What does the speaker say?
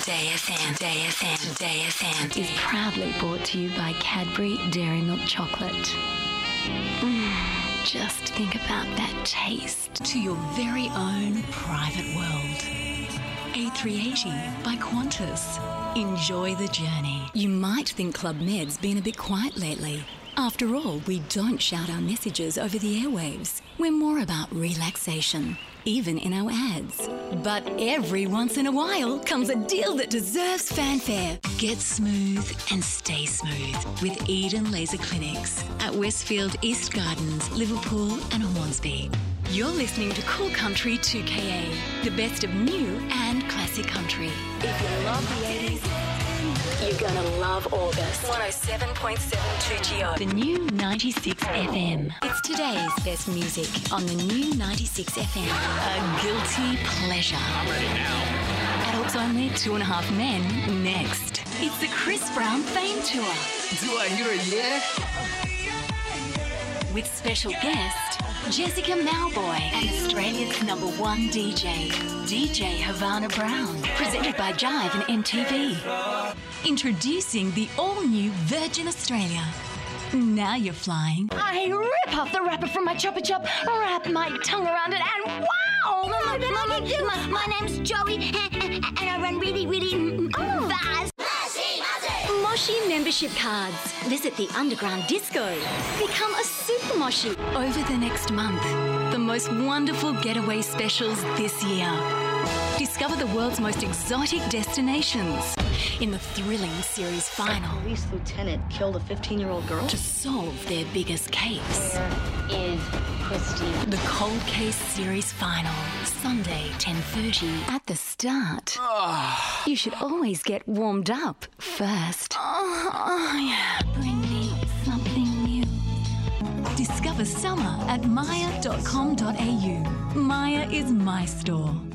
Today FM is proudly brought to you by Cadbury Dairy Milk Chocolate. Just think about that taste. to your very own private world. A380 by Qantas. Enjoy the journey. You might think Club Med's been a bit quiet lately. After all, we don't shout our messages over the airwaves. We're more about relaxation, even in our ads. But every once in a while comes a deal that deserves fanfare. Get smooth and stay smooth with Eden Laser Clinics at Westfield East Gardens, Liverpool and Hornsby. You're listening to Cool Country 2KA, the best of new and classic country. If you love the 80s, you're going to love August. 107.7 2GO. The new 96 FM. It's today's best music on the new 96 FM. A guilty pleasure. I'm ready now. Adults only, 2.5 Men. Next. It's the Chris Brown Fame Tour. Do I hear it, yeah? With special guest, Jessica Mauboy and Australia's #1 DJ, DJ Havana Brown. Presented by Jive and MTV. Introducing the all-new Virgin Australia. Now you're flying. I rip off the wrapper from my Chopper Chop, wrap my tongue around it, and wow! My name's Joey, and I run really fast. Moshi membership cards. Visit the Underground Disco. Become a Super Moshi. Over the next month, the most wonderful getaway specials this year. Discover the world's most exotic destinations in the thrilling series final. Police lieutenant killed a 15-year-old girl. To solve their biggest case. Is Christine. The Cold Case series final. Sunday, 10:30 at the start. You should always get warmed up first. Yeah. Bring me something new. Discover summer at maya.com.au. Maya is my store.